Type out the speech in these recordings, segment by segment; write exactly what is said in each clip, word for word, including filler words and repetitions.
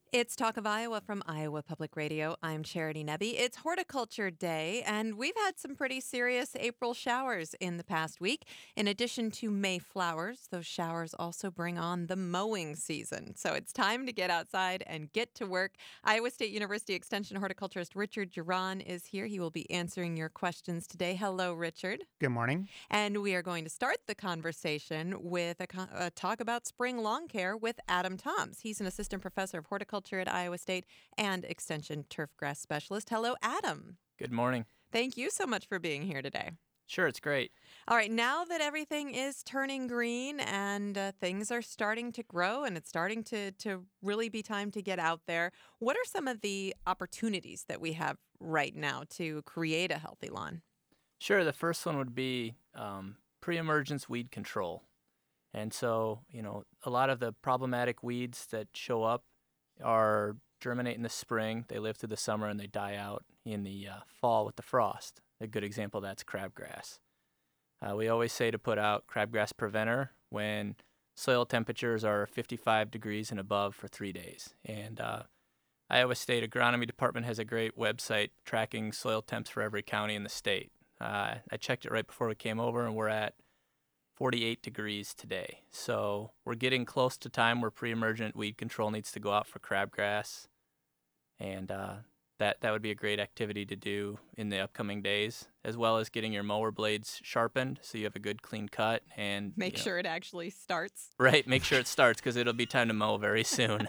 It's Talk of Iowa from Iowa Public Radio. I'm Charity Nebbe. It's Horticulture Day, and we've had some pretty serious April showers in the past week. In addition to May flowers, those showers also bring on the mowing season. So it's time to get outside and get to work. Iowa State University Extension horticulturist Richard Geron is here. He will be answering your questions today. Hello, Richard. Good morning. And we are going to start the conversation with a, co- a talk about spring lawn care with Adam Toms. He's an assistant professor of horticulture at Iowa State and extension turfgrass specialist. Hello, Adam. Good morning. Thank you so much for being here today. Sure, it's great. All right, now that everything is turning green and uh, things are starting to grow and it's starting to, to really be time to get out there, what are some of the opportunities that we have right now to create a healthy lawn? Sure, the first one would be um, pre-emergence weed control. And so, you know, a lot of the problematic weeds that show up are germinate in the spring, they live through the summer, and they die out in the uh, fall with the frost. A good example of that's crabgrass. Uh, we always say to put out crabgrass preventer when soil temperatures are fifty-five degrees and above for three days. And uh, Iowa State Agronomy Department has a great website tracking soil temps for every county in the state. Uh, I checked it right before we came over, and we're at forty-eight degrees today. So we're getting close to time where pre-emergent weed control needs to go out for crabgrass. And uh, that, that would be a great activity to do in the upcoming days, as well as getting your mower blades sharpened so you have a good clean cut. And Make you know, sure it actually starts. Right, make sure it starts because it'll be time to mow very soon.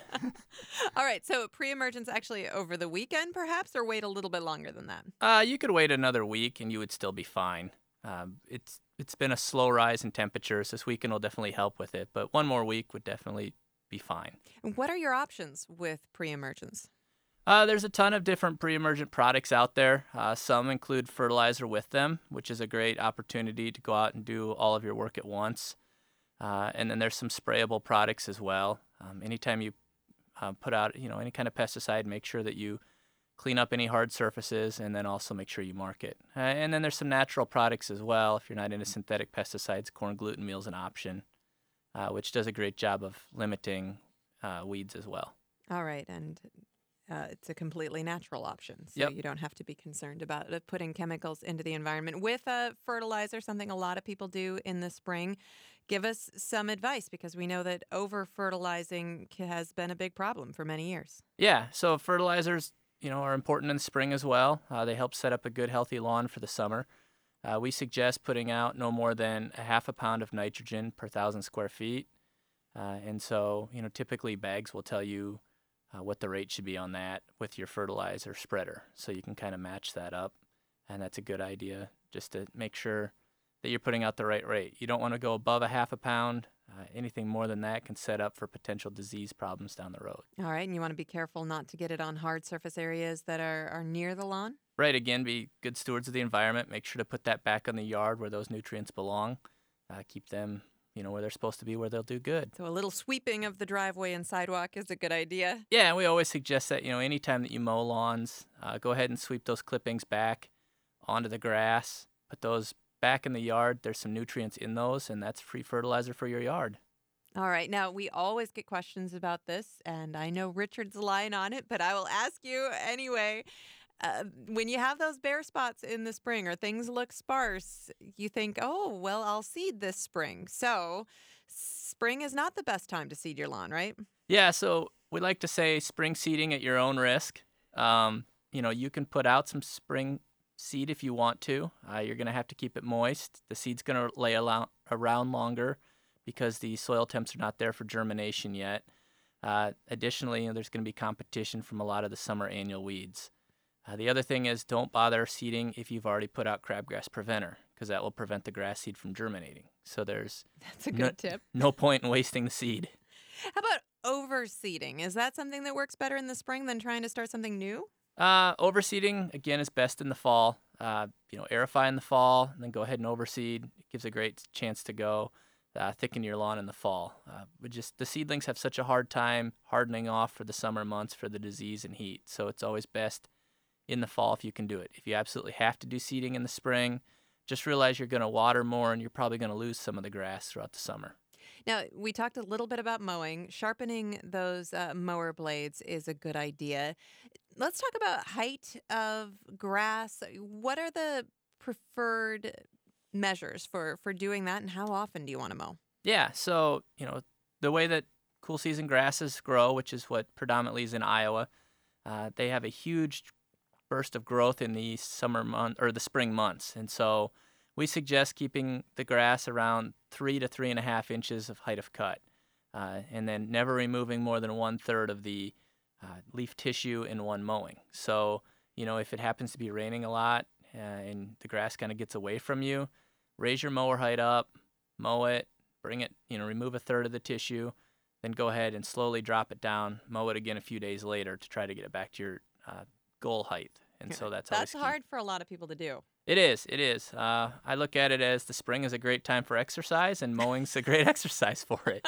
All right, so pre-emergence actually over the weekend perhaps, or wait a little bit longer than that? Uh, you could wait another week and you would still be fine. Um, it's It's been a slow rise in temperatures. This weekend will definitely help with it, but one more week would definitely be fine. And what are your options with pre-emergence? Uh, there's a ton of different pre-emergent products out there. Uh, some include fertilizer with them, which is a great opportunity to go out and do all of your work at once. Uh, and then there's some sprayable products as well. Um, anytime you uh, put out, you know, any kind of pesticide, make sure that you clean up any hard surfaces, and then also make sure you mark it. Uh, and then there's some natural products as well. If you're not into synthetic pesticides, corn gluten meal is an option, uh, which does a great job of limiting uh, weeds as well. All right, and uh, it's a completely natural option, so Yep. you don't have to be concerned about uh, putting chemicals into the environment. With a fertilizer, something a lot of people do in the spring, give us some advice, because we know that over-fertilizing ca- has been a big problem for many years. Yeah, so fertilizers, you know, are important in the spring as well. Uh, they help set up a good, healthy lawn for the summer. Uh, we suggest putting out no more than a half a pound of nitrogen per thousand square feet. Uh, and so, you know, typically bags will tell you uh, what the rate should be on that with your fertilizer spreader. So you can kind of match that up. And that's a good idea just to make sure that you're putting out the right rate. You don't want to go above a half a pound. Uh, anything more than that can set up for potential disease problems down the road. All right, and you want to be careful not to get it on hard surface areas that are, are near the lawn? Right, again, be good stewards of the environment. Make sure to put that back on the yard where those nutrients belong. Uh, keep them, you know, where they're supposed to be, where they'll do good. So a little sweeping of the driveway and sidewalk is a good idea. Yeah, and we always suggest that, you know, anytime that you mow lawns, uh, go ahead and sweep those clippings back onto the grass. Put those back in the yard. There's some nutrients in those, and that's free fertilizer for your yard. All right. Now, we always get questions about this, and I know Richard's line on it, but I will ask you anyway. Uh, when you have those bare spots in the spring or things look sparse, you think, oh, well, I'll seed this spring. So spring is not the best time to seed your lawn, right? Yeah, so we like to say spring seeding at your own risk. Um, you know, you can put out some spring seed if you want to. Uh, you're going to have to keep it moist. The seed's going to lay alou- around longer because the soil temps are not there for germination yet. Uh, additionally, you know, there's going to be competition from a lot of the summer annual weeds. Uh, the other thing is don't bother seeding if you've already put out crabgrass preventer, because that will prevent the grass seed from germinating. So there's That's a no, good tip. no point in wasting the seed. How about overseeding? Is that something that works better in the spring than trying to start something new? Uh, overseeding, again, is best in the fall. Uh, you know, aerify in the fall, and then go ahead and overseed. It gives a great chance to go uh, thicken your lawn in the fall. Uh, but just the seedlings have such a hard time hardening off for the summer months for the disease and heat. So it's always best in the fall if you can do it. If you absolutely have to do seeding in the spring, just realize you're going to water more and you're probably going to lose some of the grass throughout the summer. Now, we talked a little bit about mowing. Sharpening those uh, mower blades is a good idea. Let's talk about height of grass. What are the preferred measures for for doing that, and how often do you want to mow? Yeah, so, you know, the way that cool season grasses grow, which is what predominantly is in Iowa, uh, they have a huge burst of growth in the summer month or the spring months. And so we suggest keeping the grass around three to three and a half inches of height of cut, uh, and then never removing more than one third of the uh, leaf tissue in one mowing. So, you know, if it happens to be raining a lot uh, and the grass kind of gets away from you, raise your mower height up, mow it, bring it, you know, remove a third of the tissue, then go ahead and slowly drop it down, mow it again a few days later to try to get it back to your uh, goal height. And so that's always That's key. hard for a lot of people to do. It is. It is. Uh, I look at it as the spring is a great time for exercise, and mowing's a great exercise for it.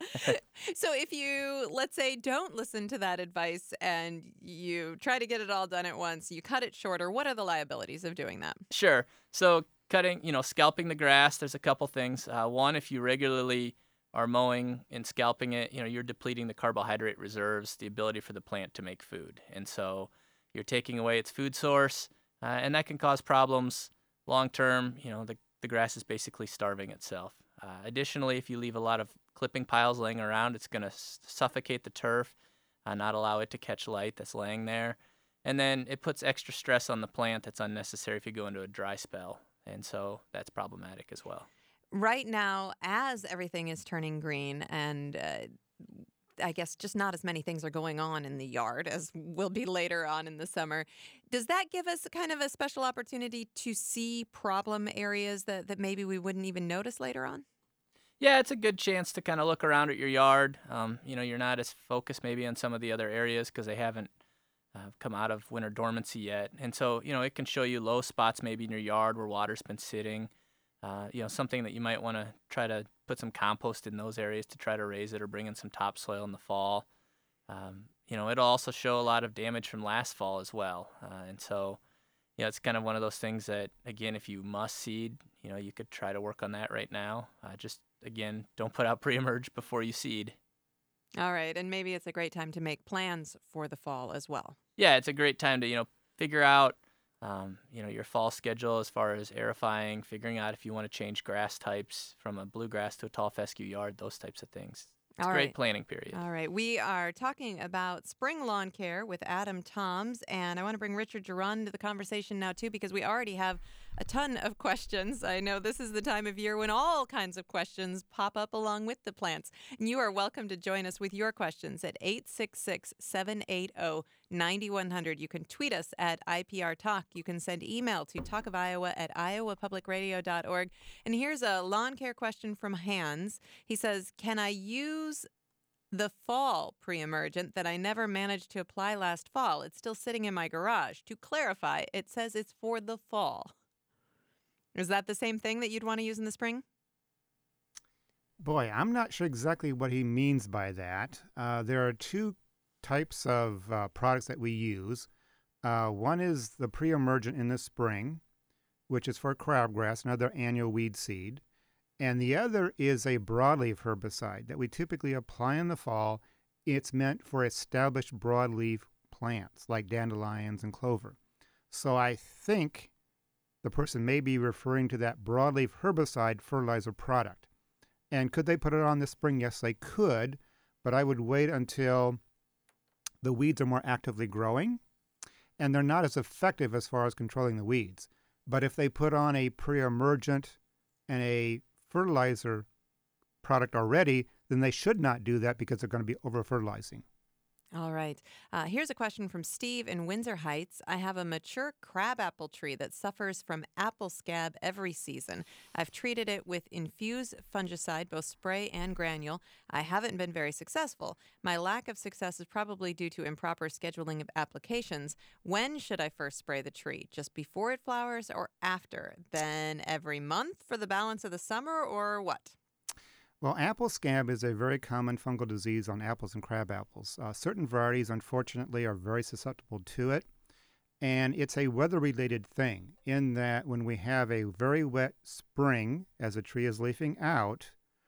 So if you, let's say, don't listen to that advice and you try to get it all done at once, you cut it shorter, what are the liabilities of doing that? Sure. So cutting, you know, scalping the grass, there's a couple things. Uh, one, if you regularly are mowing and scalping it, you know, you're depleting the carbohydrate reserves, the ability for the plant to make food. And so you're taking away its food source, uh, and that can cause problems long term. You know, the, the grass is basically starving itself. Uh, additionally, if you leave a lot of clipping piles laying around, it's going to s- suffocate the turf, uh, not allow it to catch light that's laying there. And then it puts extra stress on the plant that's unnecessary if you go into a dry spell. And so that's problematic as well. Right now, as everything is turning green and uh, I guess just not as many things are going on in the yard as will be later on in the summer. Does that give us kind of a special opportunity to see problem areas that, that maybe we wouldn't even notice later on? Yeah, it's a good chance to kind of look around at your yard. Um, you know, you're not as focused maybe on some of the other areas because they haven't uh, come out of winter dormancy yet. And so, you know, it can show you low spots maybe in your yard where water's been sitting. Uh, you know, something that you might want to try to put some compost in those areas to try to raise it or bring in some topsoil in the fall. Um, you know, it'll also show a lot of damage from last fall as well. Uh, and so, you know, it's kind of one of those things that, again, if you must seed, you know, you could try to work on that right now. Uh, just, again, don't put out pre-emerge before you seed. All right. And maybe it's a great time to make plans for the fall as well. Yeah, it's a great time to, you know, figure out Um, you know, your fall schedule as far as aerifying, figuring out if you want to change grass types from a bluegrass to a tall fescue yard, those types of things. It's All a great right. planning period. All right. We are talking about spring lawn care with Adam Toms, and I want to bring Richard Geron into the conversation now, too, because we already have a ton of questions. I know this is the time of year when all kinds of questions pop up along with the plants. And you are welcome to join us with your questions at eight six six, seven eight zero, nine one zero zero. You can tweet us at I P R Talk. You can send email to talkofiowa at iowa public radio dot org. And here's a lawn care question from Hans. He says, can I use the fall pre-emergent that I never managed to apply last fall? It's still sitting in my garage. To clarify, it says it's for the fall. Is that the same thing that you'd want to use in the spring? Boy, I'm not sure exactly what he means by that. Uh, there are two types of uh, products that we use. Uh, one is the pre-emergent in the spring, which is for crabgrass, another annual weed seed. And the other is a broadleaf herbicide that we typically apply in the fall. It's meant for established broadleaf plants like dandelions and clover. So I think the person may be referring to that broadleaf herbicide fertilizer product. And could they put it on this spring? Yes, they could, but I would wait until the weeds are more actively growing and they're not as effective as far as controlling the weeds. But if they put on a pre-emergent and a fertilizer product already, then they should not do that because they're going to be over-fertilizing. All right. Uh, here's a question from Steve in Windsor Heights. I have a mature crabapple tree that suffers from apple scab every season. I've treated it with infused fungicide, both spray and granule. I haven't been very successful. My lack of success is probably due to improper scheduling of applications. When should I first spray the tree? Just before it flowers or after? Then every month for the balance of the summer, or what? Well, apple scab is a very common fungal disease on apples and crab apples. Uh, certain varieties, unfortunately, are very susceptible to it. And it's a weather-related thing in that when we have a very wet spring, as a tree is leafing out,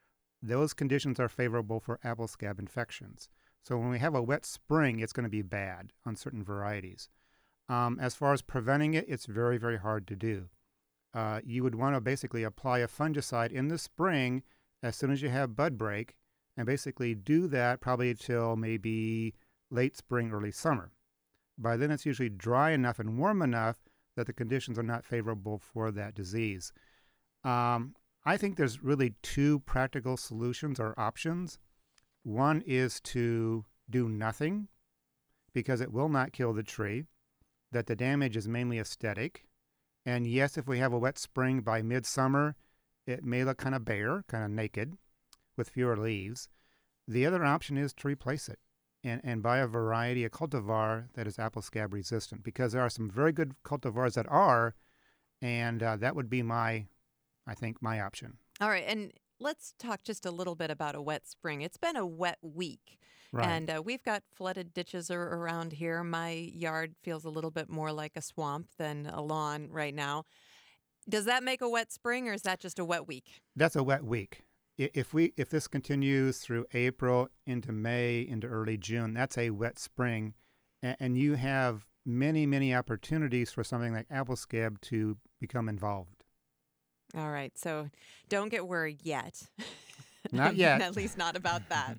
those conditions are favorable for apple scab infections. So when we have a wet spring, it's going to be bad on certain varieties. Um, as far as preventing it, it's very, very hard to do. Uh, you would want to basically apply a fungicide in the spring as soon as you have bud break, and basically do that probably until maybe late spring, early summer. By then it's usually dry enough and warm enough that the conditions are not favorable for that disease. Um, I think there's really two practical solutions or options. One is to do nothing because it will not kill the tree, that the damage is mainly aesthetic. And yes, if we have a wet spring by midsummer, it may look kind of bare, kind of naked, with fewer leaves. The other option is to replace it and, and buy a variety, a cultivar that is apple scab resistant, because there are some very good cultivars that are, and uh, that would be my, I think, my option. All right, and let's talk just a little bit about a wet spring. It's been a wet week. Right. And uh, we've got flooded ditches ar- around here. My yard feels a little bit more like a swamp than a lawn right now. Does that make a wet spring, or is that just a wet week? That's a wet week. I- If we if this continues through April into May into early June, that's a wet spring, and, and you have many many opportunities for something like apple scab to become involved. All right, so don't get worried yet. Not yet. At least not about that.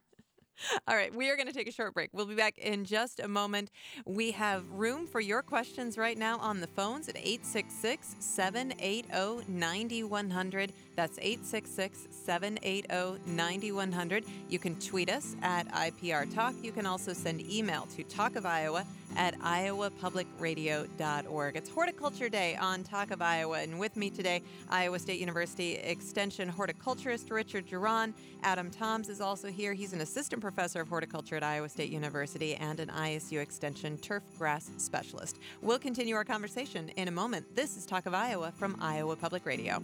All right, we are going to take a short break. We'll be back in just a moment. We have room for your questions right now on the phones at eight six six, seven eight zero, nine one zero zero. That's eight six six, seven eight zero, nine one zero zero. You can tweet us at I P R Talk. You can also send email to Talk of Iowa at iowa public radio dot org. It's Horticulture Day on Talk of Iowa, and with me today, Iowa State University Extension horticulturist Richard Duran. Adam Toms is also here. He's an assistant professor of horticulture at Iowa State University and an I S U Extension turf grass specialist. We'll continue our conversation in a moment. This is Talk of Iowa from Iowa Public Radio.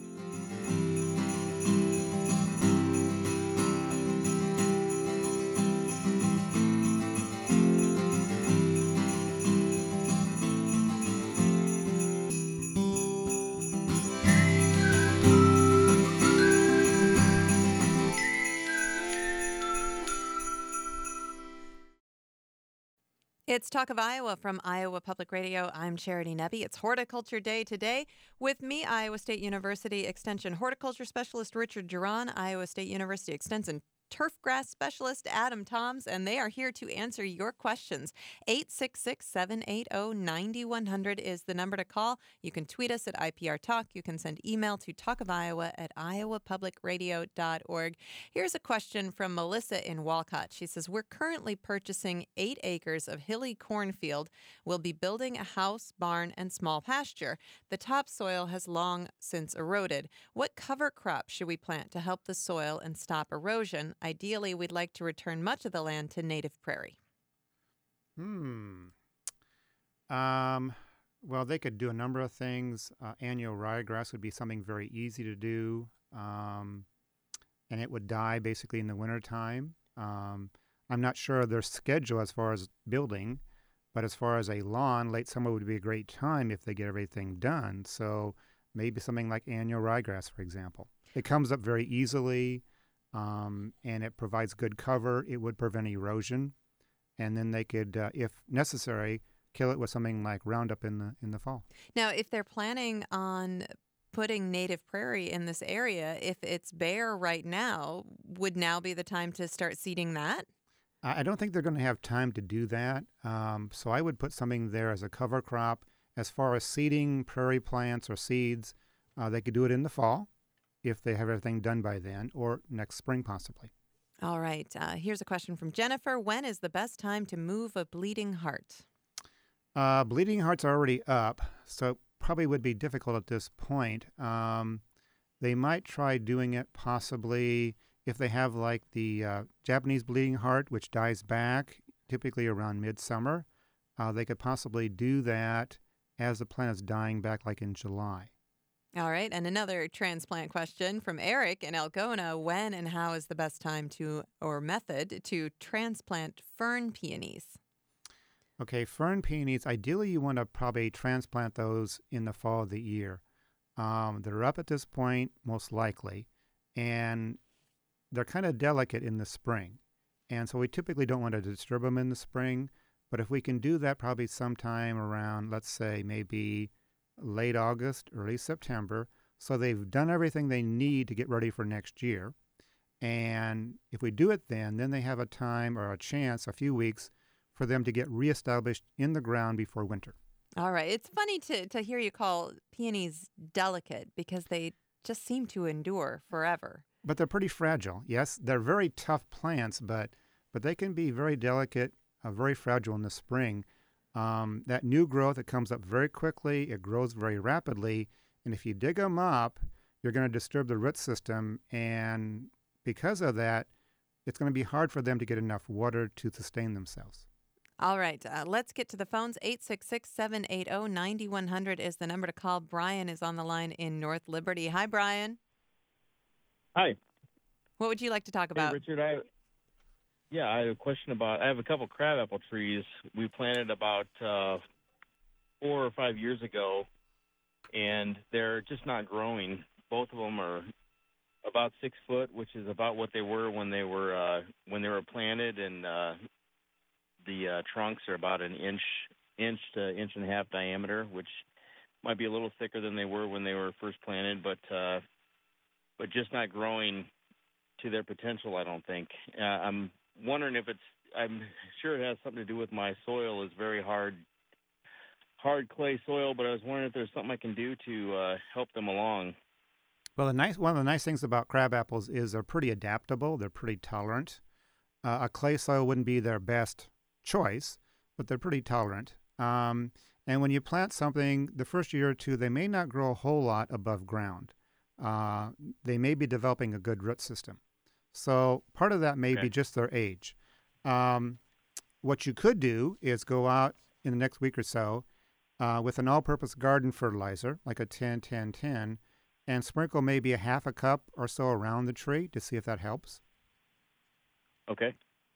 It's Talk of Iowa from Iowa Public Radio. I'm Charity Nebbe. It's Horticulture Day today. With me, Iowa State University Extension Horticulture Specialist Richard Duran, Iowa State University Extension turf grass specialist Adam Toms, and they are here to answer your questions. eight six six, seven eight zero, nine one zero zero is the number to call. You can tweet us at I P R Talk. You can send email to talkofiowa at iowa public radio dot org. Here's a question from Melissa in Walcott. She says, we're currently purchasing eight acres of hilly cornfield. We'll be building a house, barn, and small pasture. The topsoil has long since eroded. What cover crop should we plant to help the soil and stop erosion? Ideally, we'd like to return much of the land to native prairie. Hmm. Um, well, they could do a number of things. Uh, annual ryegrass would be something very easy to do, um, and it would die basically in the wintertime. Um, I'm not sure of their schedule as far as building, but as far as a lawn, late summer would be a great time if they get everything done. So maybe something like annual ryegrass, for example. It comes up very easily. Um, and it provides good cover. It would prevent erosion, and then they could, uh, if necessary, kill it with something like Roundup in the in the fall. Now, if they're planning on putting native prairie in this area, if it's bare right now, would now be the time to start seeding that? I I don't think they're going to have time to do that, um, so I would put something there as a cover crop. As far as seeding prairie plants or seeds, uh, they could do it in the fall, if they have everything done by then, or next spring possibly. All right. Uh, here's a question from Jennifer. When is the best time to move a bleeding heart? Uh, bleeding hearts are already up, so it probably would be difficult at this point. Um, they might try doing it possibly if they have like the uh, Japanese bleeding heart, which dies back typically around midsummer. Uh, they could possibly do that as the plant is dying back like in July. All right, and another transplant question from Eric in Algona. When and how is the best time to, or method, to transplant fern peonies? Okay, fern peonies, ideally you want to probably transplant those in the fall of the year. Um, they're up at this point, most likely, and they're kind of delicate in the spring. And so we typically don't want to disturb them in the spring. But if we can do that probably sometime around, let's say, maybe late August, early September, so they've done everything they need to get ready for next year. And if we do it then, then they have a time or a chance, a few weeks, for them to get reestablished in the ground before winter. All right. It's funny to, to hear you call peonies delicate because they just seem to endure forever. But they're pretty fragile. Yes, they're very tough plants, but but they can be very delicate, uh, very fragile in the spring. Um, that new growth, it comes up very quickly. It grows very rapidly. And if you dig them up, you're going to disturb the root system. And because of that, it's going to be hard for them to get enough water to sustain themselves. All right. Uh, let's get to the phones. eight six six, seven eight zero, nine one zero zero is the number to call. Brian is on the line in North Liberty. Hi, Brian. Hi. What would you like to talk about? Hey, Richard. I yeah, I have a question about. I have a couple crabapple trees we planted about uh, four or five years ago, and they're just not growing. Both of them are about six foot, which is about what they were when they were uh, when they were planted, and uh, the uh, trunks are about an inch, inch to inch and a half diameter, which might be a little thicker than they were when they were first planted, but. Uh, but just not growing to their potential, I don't think. Uh, I'm wondering if it's, I'm sure it has something to do with my soil is very hard, hard clay soil, but I was wondering if there's something I can do to uh, help them along. Well, the nice one of the nice things about crab apples is they're pretty adaptable. They're pretty tolerant. Uh, a clay soil wouldn't be their best choice, but they're pretty tolerant. Um, and when you plant something, the first year or two, they may not grow a whole lot above ground. Uh, they may be developing a good root system. So part of that may Okay. be just their age. Um, what you could do is go out in the next week or so uh, with an all-purpose garden fertilizer, like a ten ten ten, and sprinkle maybe a half a cup or so around the tree to see if that helps. Okay.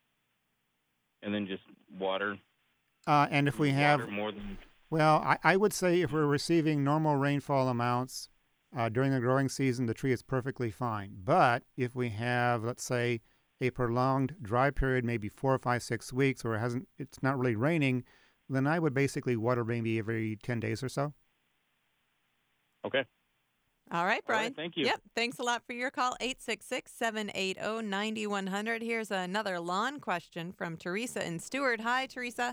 And then just water. Uh, and if we have, water more than well, I, I would say if we're receiving normal rainfall amounts, Uh, during the growing season, the tree is perfectly fine. But if we have, let's say, a prolonged dry period, maybe four or five, six weeks, or it hasn't, it's not really raining, then I would basically water maybe every ten days or so. Okay. All right, Brian. All right, thank you. Yep. Thanks a lot for your call. eight six six, seven eight zero, nine one zero zero. Here's another lawn question from Teresa in Stewart. Hi, Teresa.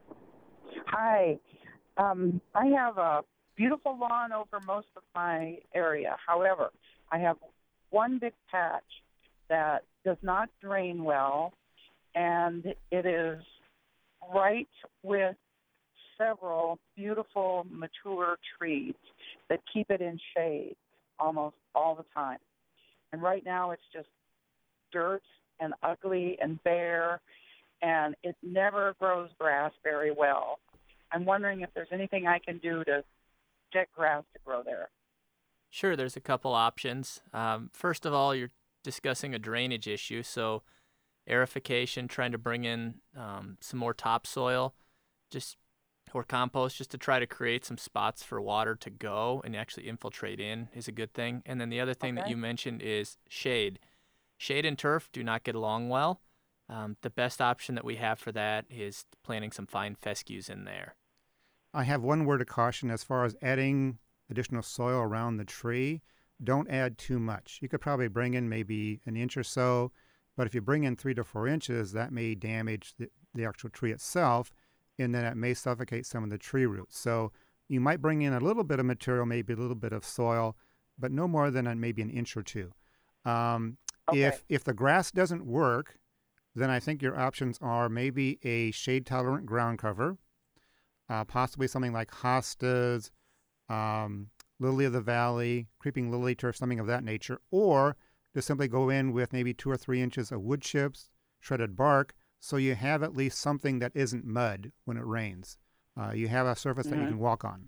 Hi. Um, I have a beautiful lawn over most of my area. However, I have one big patch that does not drain well, and it is right with several beautiful mature trees that keep it in shade almost all the time. And right now it's just dirt and ugly and bare, and it never grows grass very well. I'm wondering if there's anything I can do to get grass to grow there. Sure, there's a couple options. Um, first of all, you're discussing a drainage issue, so aerification, trying to bring in um, some more topsoil, just or compost, just to try to create some spots for water to go and actually infiltrate in is a good thing. And then the other thing Okay. that you mentioned is shade. Shade and turf do not get along well. Um, the best option that we have for that is planting some fine fescues in there. I have one word of caution as far as adding additional soil around the tree. Don't add too much. You could probably bring in maybe an inch or so, but if you bring in three to four inches, that may damage the, the actual tree itself, and then it may suffocate some of the tree roots. So you might bring in a little bit of material, maybe a little bit of soil, but no more than a, maybe an inch or two. Um, Okay. If if the grass doesn't work, then I think your options are maybe a shade-tolerant ground cover, uh, possibly something like hostas, um, lily of the valley, creeping lily turf, something of that nature, or to simply go in with maybe two or three inches of wood chips, shredded bark, so you have at least something that isn't mud when it rains. Uh, you have a surface that you Mhm. can walk on.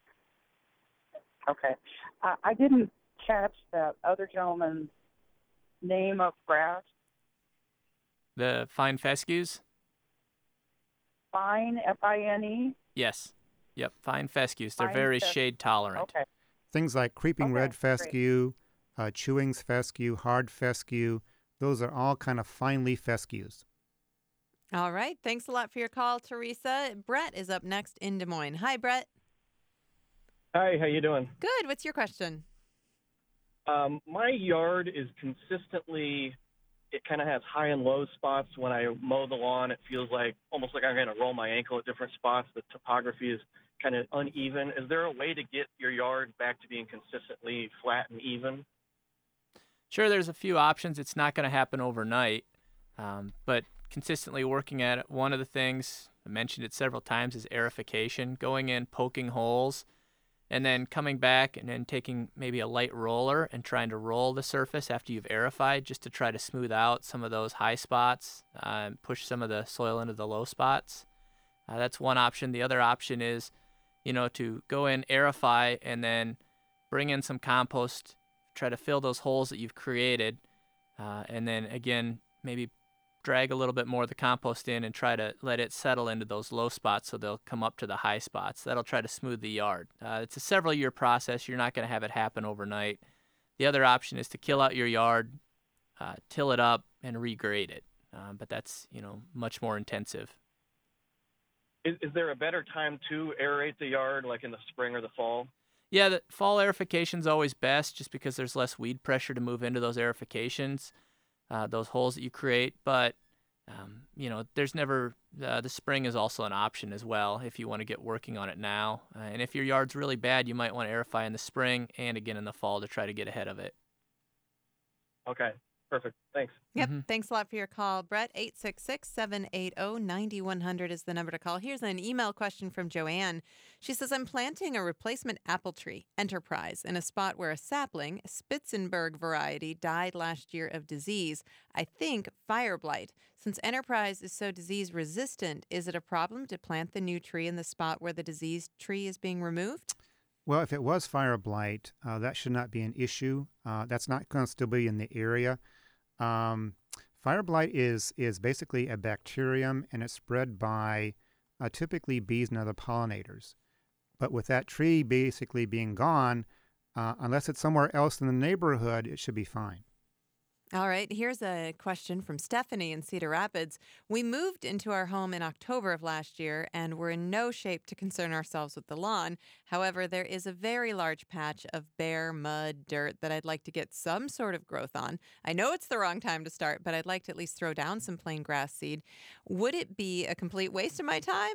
Okay. Uh, I didn't catch that other gentleman's name of grass. The fine fescues? Fine, F I N E? Yes. Yep, fine fescues. They're Fine very fes- shade tolerant. Okay. Things like creeping Okay, red great. fescue, uh, chewings fescue, hard fescue, Those are all kind of fine leaf fescues. All right. Thanks a lot for your call, Teresa. Brett is up next in Des Moines. Hi, Brett. Hi, how you doing? Good. What's your question? Um, my yard is consistently, it kind of has high and low spots. When I mow the lawn, it feels like almost like I'm going to roll my ankle at different spots. The topography is kind of uneven. Is there a way to get your yard back to being consistently flat and even? Sure, there's a few options. It's not going to happen overnight, um, but consistently working at it. One of the things, I mentioned it several times, is aerification, going in, poking holes, and then coming back and then taking maybe a light roller and trying to roll the surface after you've aerified just to try to smooth out some of those high spots uh, and push some of the soil into the low spots. Uh, that's one option. The other option is, you know, to go in, aerify, and then bring in some compost, try to fill those holes that you've created, uh, and then again, maybe drag a little bit more of the compost in and try to let it settle into those low spots so they'll come up to the high spots. That'll try to smooth the yard. Uh, it's a several year process. You're not going to have it happen overnight. The other option is to kill out your yard, uh, till it up, and regrade it. Um, but that's, you know, much more intensive. Is, is there a better time to aerate the yard, like in the spring or the fall? Yeah, the fall aerification is always best just because there's less weed pressure to move into those aerifications. Uh, those holes that you create, but um, you know, there's never uh, the spring is also an option as well if you want to get working on it now. Uh, and if your yard's really bad, you might want to aerify in the spring and again in the fall to try to get ahead of it. Okay, perfect. Thanks. Yep. Mm-hmm. Thanks a lot for your call, Brett. eight six six, seven eight zero, nine one zero zero is the number to call. Here's an email question from Joanne. She says, I'm planting a replacement apple tree, Enterprise, in a spot where a sapling, Spitzenberg variety, died last year of disease. I think fire blight. Since Enterprise is so disease resistant, is it a problem to plant the new tree in the spot where the diseased tree is being removed? Well, if it was fire blight, uh, that should not be an issue. Uh, that's not going to still be in the area. Um, fire blight is is basically a bacterium, and it's spread by uh, typically bees and other pollinators. But with that tree basically being gone, uh, unless it's somewhere else in the neighborhood, it should be fine. All right, here's a question from Stephanie in Cedar Rapids. We moved into our home in October of last year and we're in no shape to concern ourselves with the lawn. However, there is a very large patch of bare mud, dirt that I'd like to get some sort of growth on. I know it's the wrong time to start, but I'd like to at least throw down some plain grass seed. Would it be a complete waste of my time?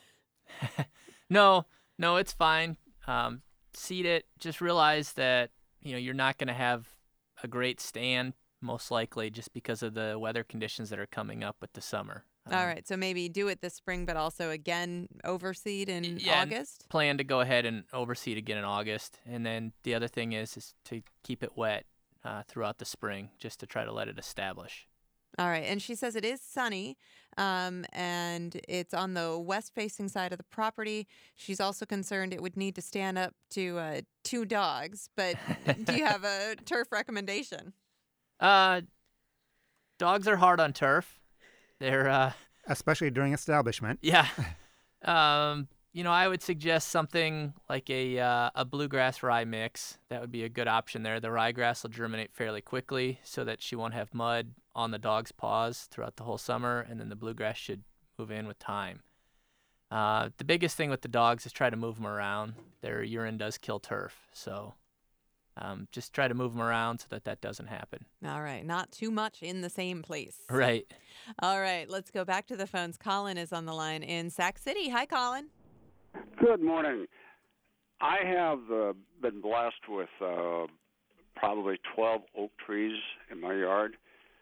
No, no, it's fine. Um, seed it. Just realize that, you know, you're not going to have a great stand, most likely just because of the weather conditions that are coming up with the summer. All Um, right, so maybe do it this spring, but also again overseed in yeah, and August? Plan to go ahead and overseed again in August. And then the other thing is, is to keep it wet uh, throughout the spring just to try to let it establish. All right, and she says it is sunny, um, and it's on the west-facing side of the property. She's also concerned it would need to stand up to uh, two dogs, but do you have a turf recommendation? Uh, dogs are hard on turf. They're, uh, Especially during establishment. yeah. um, you know, I would suggest something like a uh, a bluegrass rye mix. That would be a good option there. The ryegrass will germinate fairly quickly so that she won't have mud on the dog's paws throughout the whole summer, and then the bluegrass should move in with time. Uh, the biggest thing with the dogs is try to move them around. Their urine does kill turf, so um, just try to move them around so that that doesn't happen. All right, not too much in the same place. Right. All right, let's go back to the phones. Colin is on the line in Sac City. Hi, Colin. Good morning. I have uh, been blessed with uh, probably twelve oak trees in my yard.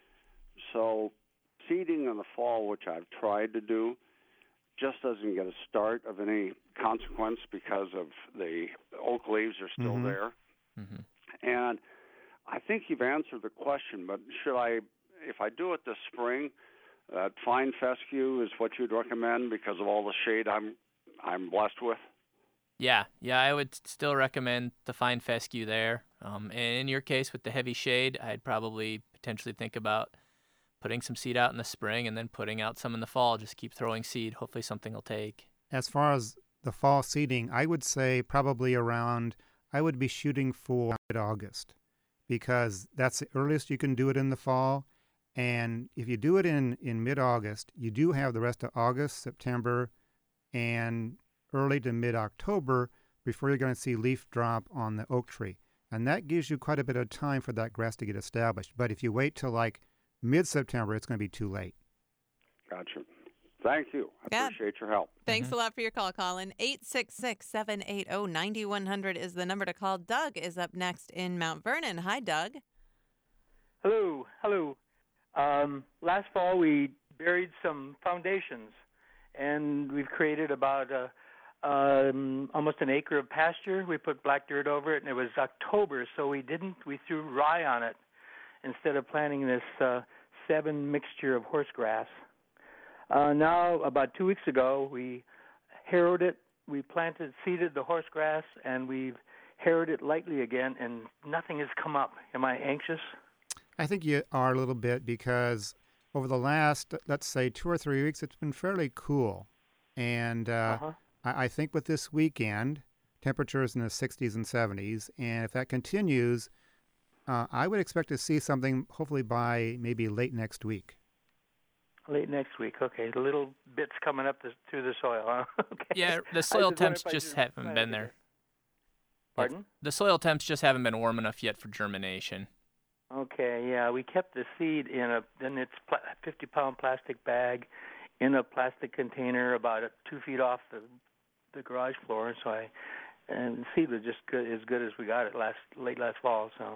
So seeding in the fall, which I've tried to do, just doesn't get a start of any consequence because of the oak leaves are still Mhm. there. Mm-hmm. And I think you've answered the question, but should I, if I do it this spring, uh, fine fescue is what you'd recommend because of all the shade I'm I'm blessed with? Yeah, yeah, I would still recommend the fine fescue there. Um, and in your case, with the heavy shade, I'd probably potentially think about putting some seed out in the spring and then putting out some in the fall. Just keep throwing seed. Hopefully something will take. As far as the fall seeding, I would say probably around, I would be shooting for mid-August because that's the earliest you can do it in the fall. And if you do it in, in mid-August, you do have the rest of August, September, and early to mid-October before you're going to see leaf drop on the oak tree. And that gives you quite a bit of time for that grass to get established. But if you wait till like mid-September, it's going to be too late. Gotcha. Thank you. I Yeah. appreciate your help. Thanks a lot for your call, Colin. eight six six, seven eight zero, nine one zero zero is the number to call. Doug is up next in Mount Vernon. Hi, Doug. Hello, hello. Um, last fall we buried some foundations, and we've created about a, um, almost an acre of pasture. We put black dirt over it, and it was October, so we didn't. We threw rye on it instead of planting this uh, seven mixture of horse grass. Uh, now, about two weeks ago, we harrowed it. We planted, seeded the horse grass, and we've harrowed it lightly again, and nothing has come up. Am I anxious? I think you are a little bit because over the last, let's say, two or three weeks, it's been fairly cool. And uh, Uh-huh. I, I think with this weekend, temperatures in the sixties and seventies, and if that continues, uh, I would expect to see something hopefully by maybe late next week. Late next week. Okay, little bits coming up the, through the soil. Huh? Okay. Yeah, the I soil just wonder temps if I just should haven't plant been it. there. Pardon? The soil temps just haven't been warm enough yet for germination. Okay, yeah, we kept the seed in a then it's pla- fifty pound plastic bag in a plastic container about uh, two feet off the the garage floor. So I and the seed was just good, as good as we got it last late last fall. So,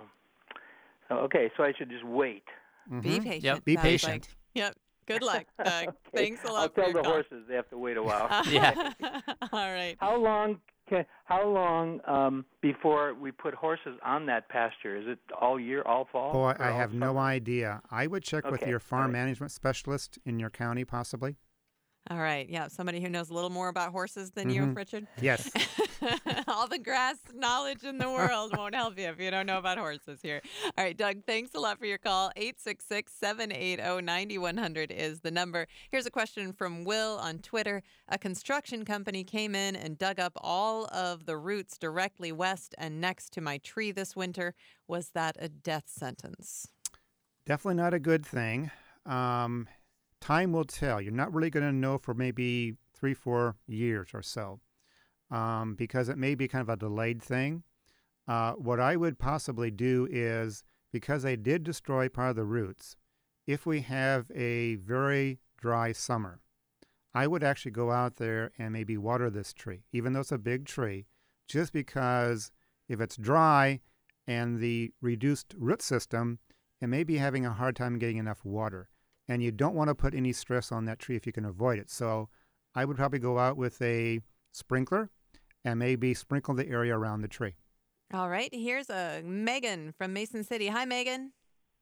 so okay, so I should just wait. Be Mhm. patient. Be sounds patient. like. Yep. Good luck, Doug. Okay. Thanks a lot I'll for tell your the call. horses they have to wait a while. Yeah. All right. How long can how long um, before we put horses on that pasture? Is it all year, all fall? Oh, or I, I all have no summer? idea. I would check with Okay, your all farm right. management specialist in your county, possibly. All right. Yeah. Somebody who knows a little more about horses than you, Mhm. Richard. Yes. All the grass knowledge in the world won't help you if you don't know about horses here. All right, Doug, thanks a lot for your call. eight six six, seven eight zero, nine one zero zero is the number. Here's a question from Will on Twitter. A construction company came in and dug up all of the roots directly west and next to my tree this winter. Was that a death sentence? Definitely not a good thing. Um, time will tell. You're not really going to know for maybe three, four years or so, um, because it may be kind of a delayed thing. Uh, what I would possibly do is, because they did destroy part of the roots, if we have a very dry summer, I would actually go out there and maybe water this tree, even though it's a big tree, just because if it's dry and the reduced root system, it may be having a hard time getting enough water. And you don't want to put any stress on that tree if you can avoid it. So I would probably go out with a sprinkler and maybe sprinkle the area around the tree. All right, here's a Megan from Mason City. Hi, Megan.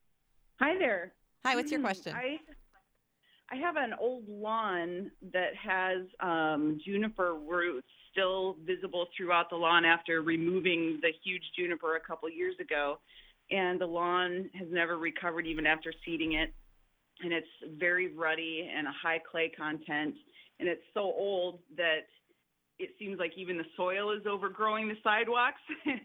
Hi there. Hi, what's your Hmm, question? I I have an old lawn that has um, juniper roots still visible throughout the lawn after removing the huge juniper a couple years ago, and the lawn has never recovered even after seeding it, and it's very ruddy and a high clay content, and it's so old that it seems like even the soil is overgrowing the sidewalks.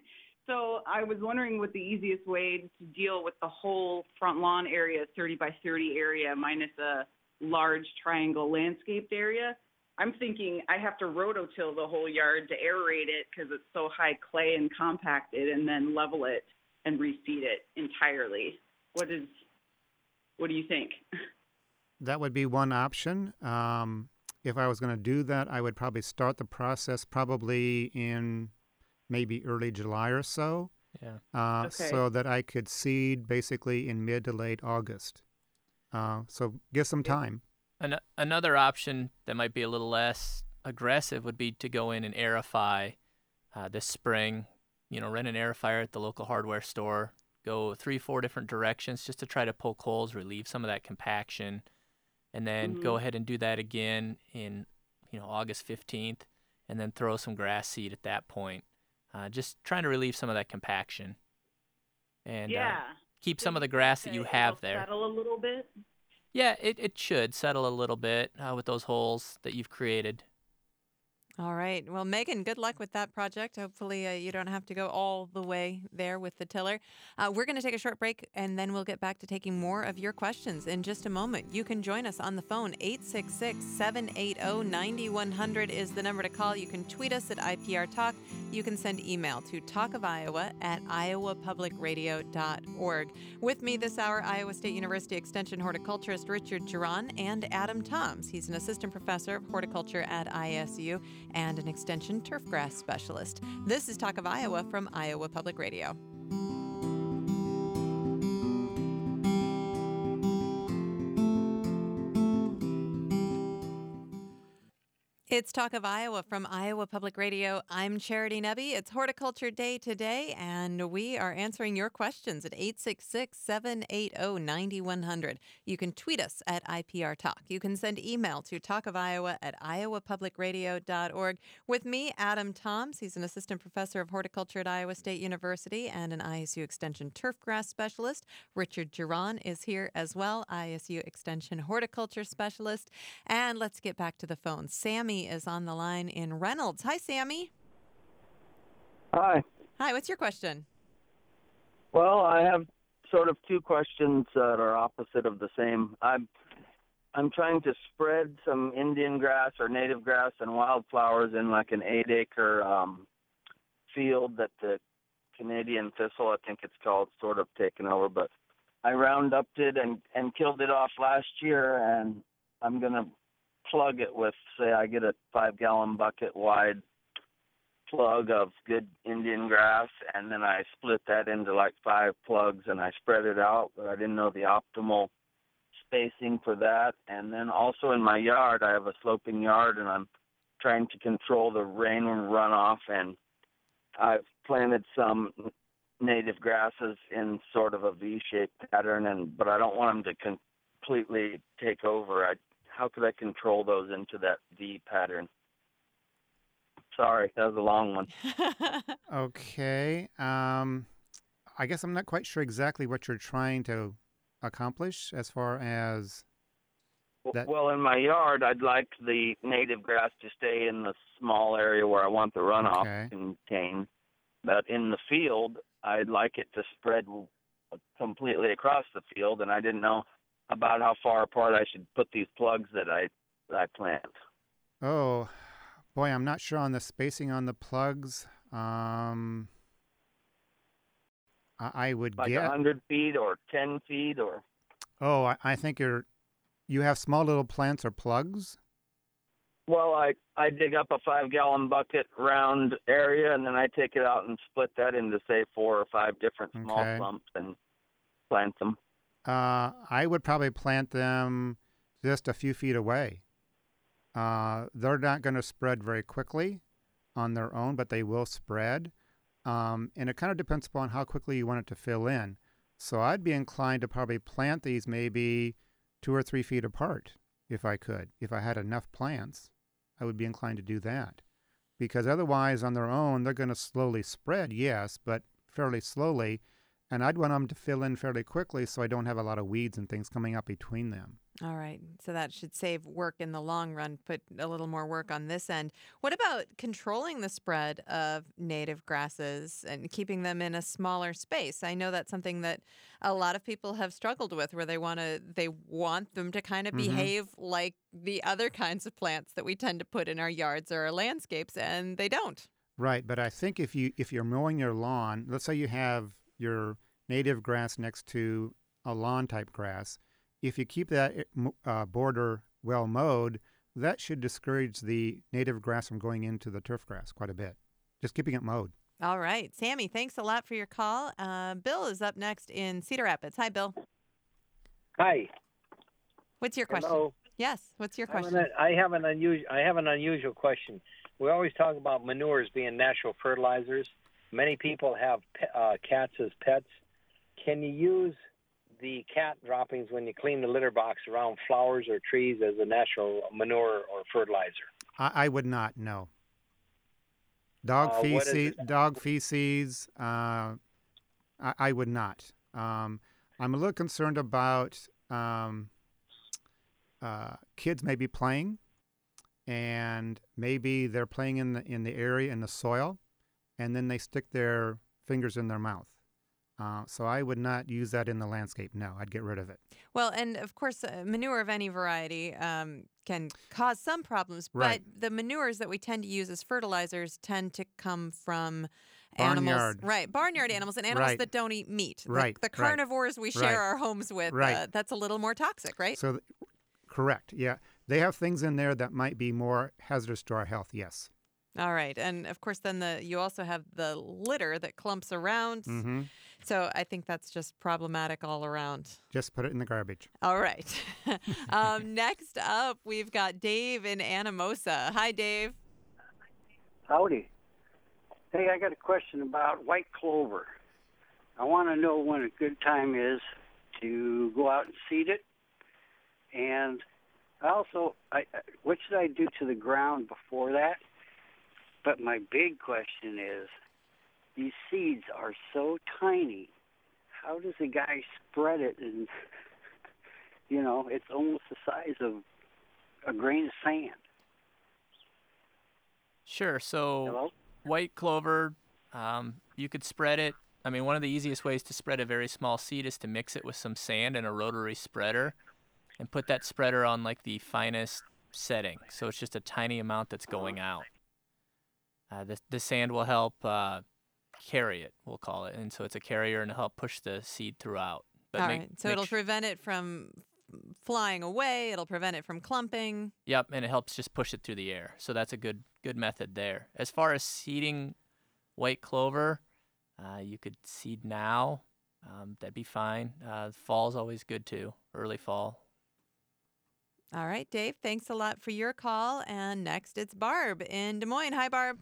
So I was wondering what the easiest way to deal with the whole front lawn area, thirty by thirty area, minus a large triangle landscaped area. I'm thinking I have to rototill the whole yard to aerate it because it's so high clay and compacted, and then level it and reseed it entirely. What is, what do you think? That would be one option. Um, if I was going to do that, I would probably start the process probably in maybe early July or so, Yeah. uh, Okay. so that I could seed basically in mid to late August. Uh, so give some time. An- another option that might be a little less aggressive would be to go in and aerify uh, this spring. You know, rent an aerifier at the local hardware store. Go three, four different directions just to try to poke holes, relieve some of that compaction, and then go Mhm. ahead and do that again in, you know, August fifteenth, and then throw some grass seed at that point. Uh, just trying to relieve some of that compaction, and uh, yeah. keep So some of the you grass think that you that have it'll there. Settle a little bit. Yeah, it, it should settle a little bit uh, with those holes that you've created. All right. Well, Megan, good luck with that project. Hopefully, uh, you don't have to go all the way there with the tiller. Uh, we're going to take a short break, and then we'll get back to taking more of your questions in just a moment. You can join us on the phone. eight six six, seven eight zero, nine one zero zero is the number to call. You can tweet us at I P R Talk. You can send email to talkofiowa at iowa public radio dot org. With me this hour, Iowa State University Extension horticulturist Richard Geron and Adam Toms. He's an assistant professor of horticulture at I S U and an extension turfgrass specialist. This is Talk of Iowa from Iowa Public Radio. It's Talk of Iowa from Iowa Public Radio. I'm Charity Nebbe. It's Horticulture Day today, and we are answering your questions at eight six six, seven eight zero, nine one zero zero. You can tweet us at I P R Talk. You can send email to talkofiowa at iowa public radio dot org. With me, Adam Toms. He's an assistant professor of horticulture at Iowa State University and an I S U Extension turfgrass specialist. Richard Geron is here as well, I S U Extension horticulture specialist. And let's get back to the phone. Sammy is on the line in Reynolds. Hi, Sammy. Hi. Hi, what's your question? Well, I have sort of two questions that are opposite of the same. I'm I'm trying to spread some Indian grass or native grass and wildflowers in like an eight-acre um, field that the Canadian thistle, I think it's called, sort of taken over. But I rounduped it and, and killed it off last year, and I'm going to plug it with, say, I get a five-gallon bucket wide plug of good Indian grass, and then I split that into like five plugs, and I spread it out, but I didn't know the optimal spacing for that. And then also in my yard, I have a sloping yard, and I'm trying to control the rain runoff, and I've planted some native grasses in sort of a V-shaped pattern, and but I don't want them to completely take over. I How could I control those into that V pattern? Sorry, that was a long one. Okay. Um, I guess I'm not quite sure exactly what you're trying to accomplish as far as that. Well, in my yard, I'd like the native grass to stay in the small area where I want the runoff Okay. contained. But in the field, I'd like it to spread completely across the field, and I didn't know about how far apart I should put these plugs that I that I plant. Oh, boy, I'm not sure on the spacing on the plugs. Um, I, I would Like get. one hundred feet or ten feet or... Oh, I, I think you're. You have small little plants or plugs. Well, I, I dig up a five-gallon bucket round area, and then I take it out and split that into, say, four or five different small Okay. clumps and plant them. Uh, I would probably plant them just a few feet away. Uh, they're not going to spread very quickly on their own, but they will spread. Um, and it kind of depends upon how quickly you want it to fill in. So I'd be inclined to probably plant these maybe two or three feet apart if I could. If I had enough plants, I would be inclined to do that. Because otherwise, on their own, they're going to slowly spread, yes, but fairly slowly. And I'd want them to fill in fairly quickly so I don't have a lot of weeds and things coming up between them. All right. So that should save work in the long run, put a little more work on this end. What about controlling the spread of native grasses and keeping them in a smaller space? I know that's something that a lot of people have struggled with, where they want to they want them to kind of Mhm. behave like the other kinds of plants that we tend to put in our yards or our landscapes, and they don't. Right, but I think if you if you're mowing your lawn, let's say you have your native grass next to a lawn type grass, if you keep that uh, border well mowed, that should discourage the native grass from going into the turf grass quite a bit. Just keeping it mowed. All right. Sammy, thanks a lot for your call. Uh, Bill is up next in Cedar Rapids. Hi, Bill. Hi. What's your question? Hello. Yes. What's your I'm question? an- I have an unusual. I have an unusual question. We always talk about manures being natural fertilizers. Many people have pe- uh, cats as pets. Can you use the cat droppings when you clean the litter box around flowers or trees as a natural manure or fertilizer? I, I would not, no. Dog Uh, what is feces, it? dog feces, uh, I, I would not. Um, I'm a little concerned about um, uh, kids maybe playing and maybe they're playing in the in the area in the soil, and then they stick their fingers in their mouth. Uh, so I would not use that in the landscape. No, I'd get rid of it. Well, and of course, uh, manure of any variety um, can cause some problems, Right. but the manures that we tend to use as fertilizers tend to come from Barnyard. animals, right? Barnyard animals and animals Right. that don't eat meat. The- Right, The, right, carnivores we share right, our homes with, right. uh, that's a little more toxic, right? So, th- correct. Yeah, they have things in there that might be more hazardous to our health. Yes. All right, and of course, then the you also have the litter that clumps around. Mm-hmm. So I think that's just problematic all around. Just put it in the garbage. All right. um, next up, we've got Dave in Anamosa. Hi, Dave. Howdy. Hey, I got a question about white clover. I want to know when a good time is to go out and seed it. And also, I, what should I do to the ground before that? But my big question is, these seeds are so tiny. How does a guy spread it? And, you know, it's almost the size of a grain of sand. Sure. So Hello? white clover, um, you could spread it. I mean, one of the easiest ways to spread a very small seed is to mix it with some sand in a rotary spreader and put that spreader on like the finest setting. So it's just a tiny amount that's going out. Uh, the, the sand will help uh, carry it, we'll call it. And so it's a carrier and it'll help push the seed throughout. But All make- right. So make it'll sh- prevent it from flying away. It'll prevent it from clumping. Yep, and it helps just push it through the air. So that's a good good method there. As far as seeding white clover, uh, you could seed now. Um, that'd be fine. Uh, fall's always good too, early fall. All right, Dave, thanks a lot for your call. And next, it's Barb in Des Moines. Hi, Barb.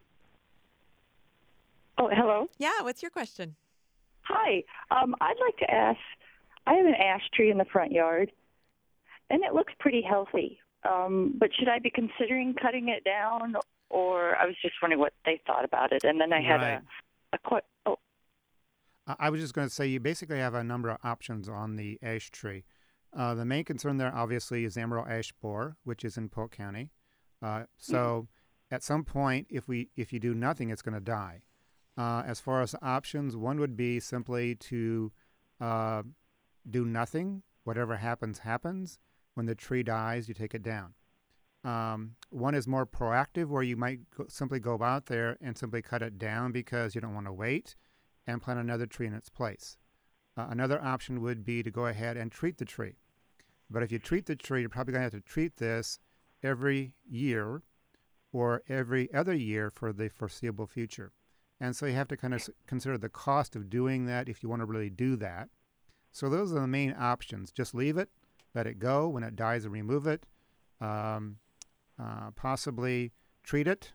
Oh, hello. Yeah, what's your question? Hi. Um, I'd like to ask, I have an ash tree in the front yard, and it looks pretty healthy. Um, but should I be considering cutting it down, or I was just wondering what they thought about it. And then I had Right. a, a qu- oh, I I was just going to say you basically have a number of options on the ash tree. Uh, the main concern there, obviously, is emerald ash borer, which is in Polk County. Uh, so, at some point, if we if you do nothing, it's going to die. Uh, as far as options, one would be simply to uh, do nothing. Whatever happens, happens. When the tree dies, you take it down. Um, one is more proactive, where you might go, simply go out there and simply cut it down because you don't want to wait and plant another tree in its place. Uh, another option would be to go ahead and treat the tree. But if you treat the tree, you're probably going to have to treat this every year or every other year for the foreseeable future. And so you have to kind of s- consider the cost of doing that if you want to really do that. So those are the main options. Just leave it, let it go. When it dies, remove it. Um, uh, possibly treat it.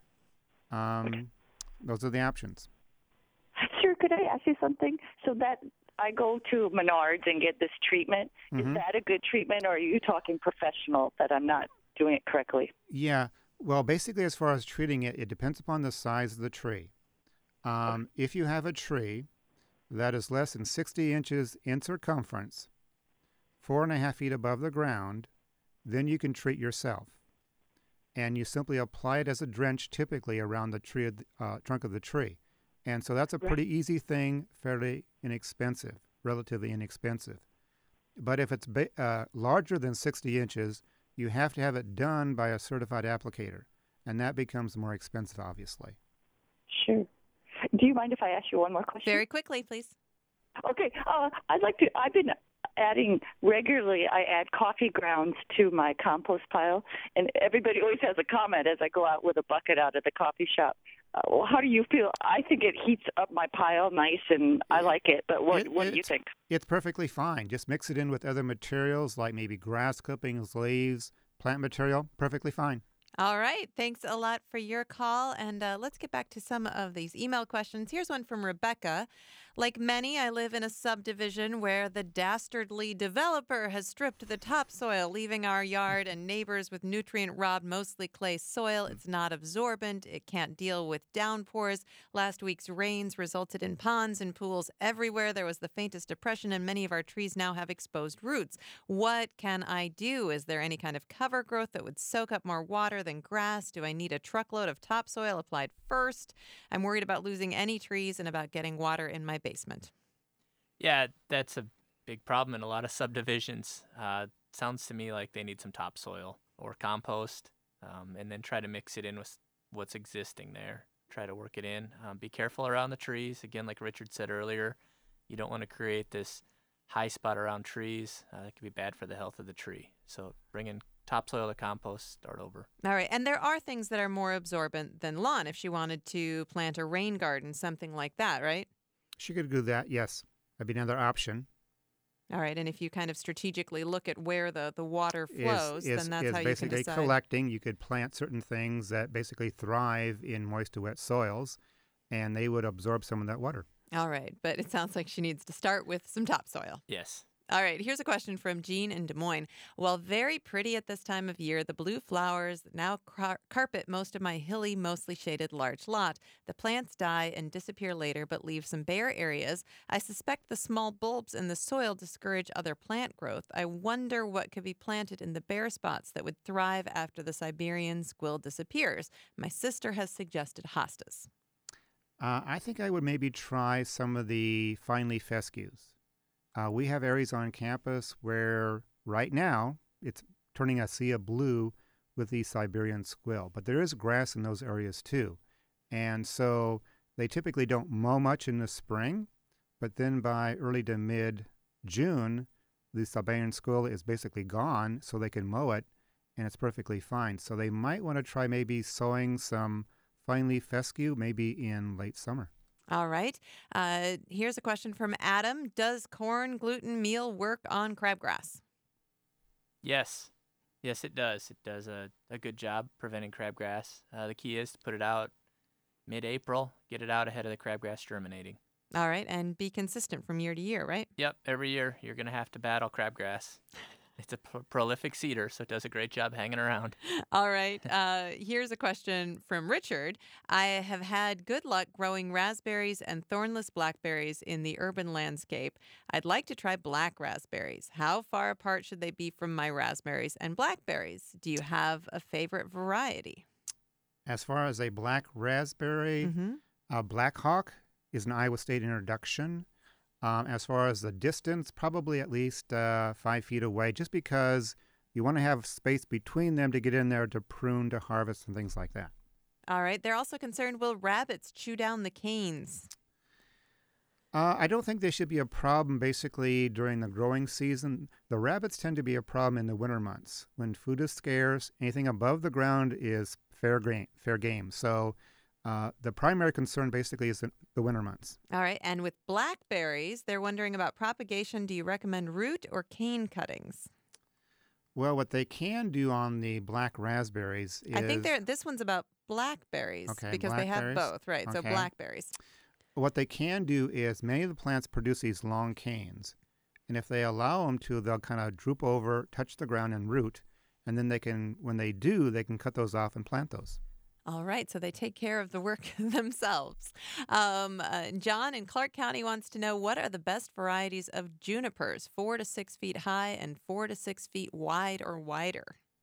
Um, Okay. Those are the options. sure, could I ask you something? So that I go to Menards and get this treatment. Mhm. Is that a good treatment, or are you talking professional that I'm not doing it correctly? Yeah. Well, basically, as far as treating it, it depends upon the size of the tree. Um, if you have a tree that is less than sixty inches in circumference, four and a half feet above the ground, then you can treat yourself. And you simply apply it as a drench, typically around the tree, of the, uh, trunk of the tree. And so that's a pretty easy thing, fairly inexpensive, relatively inexpensive. But if it's ba- uh, larger than sixty inches, you have to have it done by a certified applicator. And that becomes more expensive, obviously. Sure. Do you mind if I ask you one more question? Very quickly, please. Okay. Uh, I'd like to. I've been adding regularly. I add coffee grounds to my compost pile, and everybody always has a comment as I go out with a bucket out of the coffee shop. Uh, well, how do you feel? I think it heats up my pile nice, and I like it. But what It- what do you it's- think? It's perfectly fine. Just mix it in with other materials like maybe grass clippings, leaves, plant material. Perfectly fine. All right. Thanks a lot for your call. And uh, let's get back to some of these email questions. Here's one from Rebecca. Like many, I live in a subdivision where the dastardly developer has stripped the topsoil, leaving our yard and neighbors with nutrient-robbed, mostly clay soil. It's not absorbent. It can't deal with downpours. Last week's rains resulted in ponds and pools everywhere. There was the faintest depression, and many of our trees now have exposed roots. What can I do? Is there any kind of cover growth that would soak up more water than grass? Do I need a truckload of topsoil applied first? I'm worried about losing any trees and about getting water in my basement. Yeah, that's a big problem in a lot of subdivisions. Uh, sounds to me like they need some topsoil or compost, um, and then try to mix it in with what's existing there. Try to work it in. Um, be careful around the trees. Again, like Richard said earlier, you don't want to create this high spot around trees. Uh, that could be bad for the health of the tree. So bring in topsoil to compost, start over. All right. And there are things that are more absorbent than lawn if she wanted to plant a rain garden, something like that, right? She could do that, yes. That'd be another option. All right. And if you kind of strategically look at where the, the water Is- flows, is, then that's is how you can basically decide. collecting. You could plant certain things that basically thrive in moist to wet soils, and they would absorb some of that water. All right. But it sounds like she needs to start with some topsoil. Yes. All right, here's a question from Jean in Des Moines. While very pretty at this time of year, the blue flowers now car- carpet most of my hilly, mostly shaded large lot. The plants die and disappear later, but leave some bare areas. I suspect the small bulbs in the soil discourage other plant growth. I wonder what could be planted in the bare spots that would thrive after the Siberian squill disappears. My sister has suggested hostas. Uh, I think I would maybe try some of the fine leaf fescues. Uh, we have areas on campus where right now it's turning a sea of blue with the Siberian squill, but there is grass in those areas too. And so they typically don't mow much in the spring, but then by early to mid-June, the Siberian squill is basically gone, so they can mow it, and it's perfectly fine. So they might want to try maybe sowing some fine leaf fescue maybe in late summer. All right. Uh, here's a question from Adam. Does corn gluten meal work on crabgrass? Yes. Yes, it does. It does a, a good job preventing crabgrass. Uh, the key is to put it out mid-April, get it out ahead of the crabgrass germinating. All right. And be consistent from year to year, right? Yep, every year you're going to have to battle crabgrass. It's a pro- prolific seeder, so it does a great job hanging around. All right. Uh, here's a question from Richard. I have had good luck growing raspberries and thornless blackberries in the urban landscape. I'd like to try black raspberries. How far apart should they be from my raspberries and blackberries? Do you have a favorite variety? As far as a black raspberry, Mm-hmm. uh, Black Hawk is an Iowa State introduction. Um, as far as the distance, probably at least uh, five feet away, just because you want to have space between them to get in there to prune, to harvest, and things like that. All right. They're also concerned, will rabbits chew down the canes? Uh, I don't think they should be a problem basically during the growing season. The rabbits tend to be a problem in the winter months. When food is scarce, anything above the ground is fair game. Fair game. So uh, the primary concern basically is the, the winter months. All right. And with blackberries, they're wondering about propagation. Do you recommend root or cane cuttings? Well, what they can do on the black raspberries is... I think they're, this one's about blackberries Okay, because they have blackberries. both, right? So Okay. blackberries. What they can do is many of the plants produce these long canes. And if they allow them to, they'll kind of droop over, touch the ground, and root. And then they can, when they do, they can cut those off and plant those. All right, so they take care of the work themselves. Um, uh, John in Clark County wants to know, what are the best varieties of junipers, four to six feet high and four to six feet wide or wider?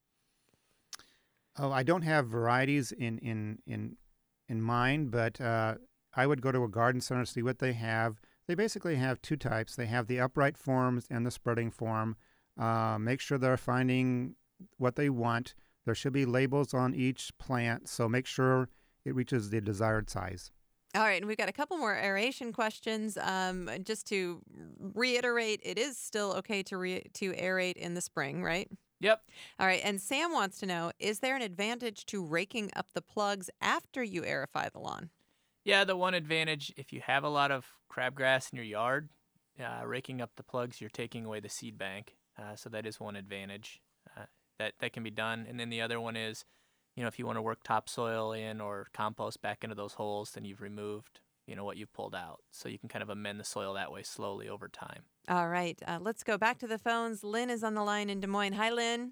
Oh, I don't have varieties in in in in mind, but uh, I would go to a garden center to see what they have. They basically have two types. They have the upright forms and the spreading form. Uh, make sure they're finding what they want. There should be labels on each plant, so make sure it reaches the desired size. All right, and we've got a couple more aeration questions. Um, just to reiterate, it is still okay to re- to aerate in the spring, right? Yep. All right, and Sam wants to know, is there an advantage to raking up the plugs after you aerify the lawn? Yeah, the one advantage, if you have a lot of crabgrass in your yard, uh, raking up the plugs, you're taking away the seed bank. Uh, so that is one advantage. Uh, that, that can be done. And then the other one is, you know, if you want to work topsoil in or compost back into those holes, then you've removed you know, what you pulled out. So you can kind of amend the soil that way slowly over time. All right. Uh, let's go back to the phones. Lynn is on the line in Des Moines. Hi, Lynn.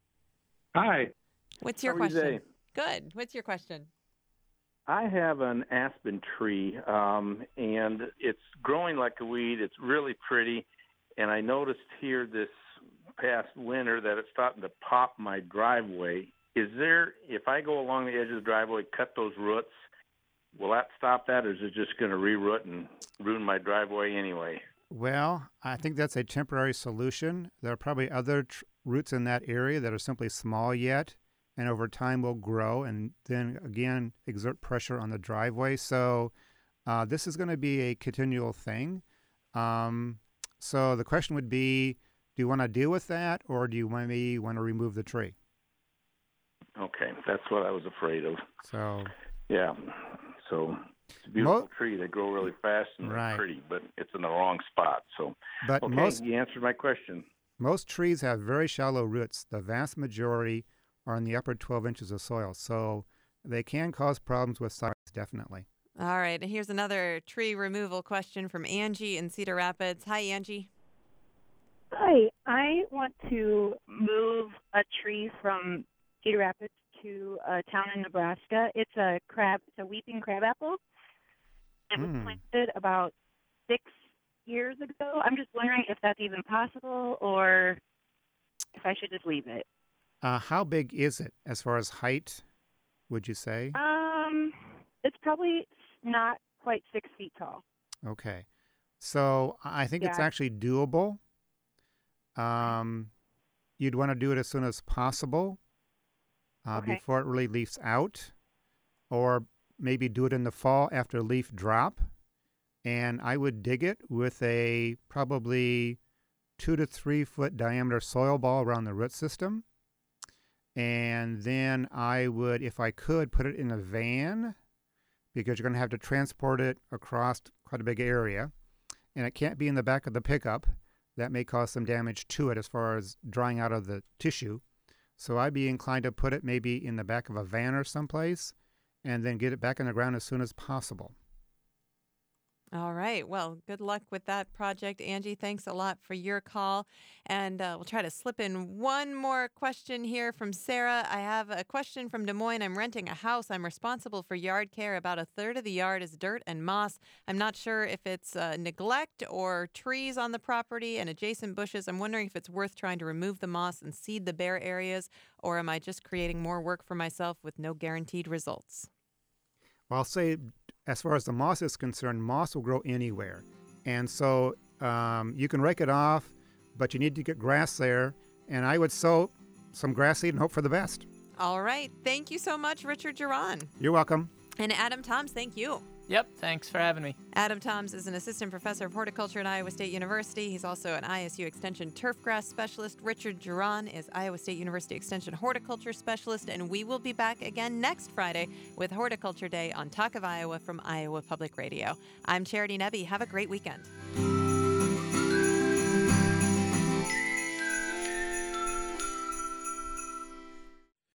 Hi. What's your How are you question? today? Good. What's your question? I have an aspen tree, um, and it's growing like a weed. It's really pretty, and I noticed here this past winter that it's starting to pop my driveway. Is there, if I go along the edge of the driveway, cut those roots, will that stop that, or is it just going to re-root and ruin my driveway anyway? Well, I think that's a temporary solution. There are probably other tr- roots in that area that are simply small yet, and over time will grow and then again exert pressure on the driveway. So uh, this is going to be a continual thing. Um, so the question would be, do you want to deal with that, or do you maybe want to remove the tree? Okay, that's what I was afraid of. So yeah, so it's a beautiful Mo- tree. They grow really fast and Right. they're pretty, but it's in the wrong spot. So, But okay, most- you answered my question. Most trees have very shallow roots. The vast majority are in the upper twelve inches of soil. So they can cause problems with size, definitely. All right. And here's another tree removal question from Angie in Cedar Rapids. Hi, Angie. Hi, I want to move a tree from Cedar Rapids to a town in Nebraska. It's a crab, it's a weeping crabapple. It was Mm. planted about six years ago. I'm just wondering if that's even possible or if I should just leave it. Uh, how big is it as far as height, would you say? Um, it's probably not quite six feet tall. Okay. So I think it's Yeah. actually doable. Um, you'd want to do it as soon as possible uh, Okay. before it really leaves out, or maybe do it in the fall after leaf drop. And I would dig it with a probably two to three foot diameter soil ball around the root system. And then I would, if I could, put it in a van, because you're going to have to transport it across quite a big area. And it can't be in the back of the pickup. That may cause some damage to it as far as drying out of the tissue. So I'd be inclined to put it maybe in the back of a van or someplace, and then get it back in the ground as soon as possible. All right. Well, good luck with that project, Angie. Thanks a lot for your call. And uh, we'll try to slip in one more question here from Sarah. I have a question from Des Moines. I'm renting a house. I'm responsible for yard care. About a third of the yard is dirt and moss. I'm not sure if it's uh, neglect or trees on the property and adjacent bushes. I'm wondering if it's worth trying to remove the moss and seed the bare areas, or am I just creating more work for myself with no guaranteed results? Well, I'll say, as far as the moss is concerned, moss will grow anywhere. And so um, you can rake it off, but you need to get grass there. And I would sow some grass seed and hope for the best. All right. Thank you so much, Richard Giron. You're welcome. And Adam Toms, thank you. Yep, thanks for having me. Adam Toms is an assistant professor of horticulture at Iowa State University. He's also an I S U Extension turfgrass specialist. Richard Giron is Iowa State University Extension horticulture specialist. And we will be back again next Friday with Horticulture Day on Talk of Iowa from Iowa Public Radio. I'm Charity Nebbe. Have a great weekend.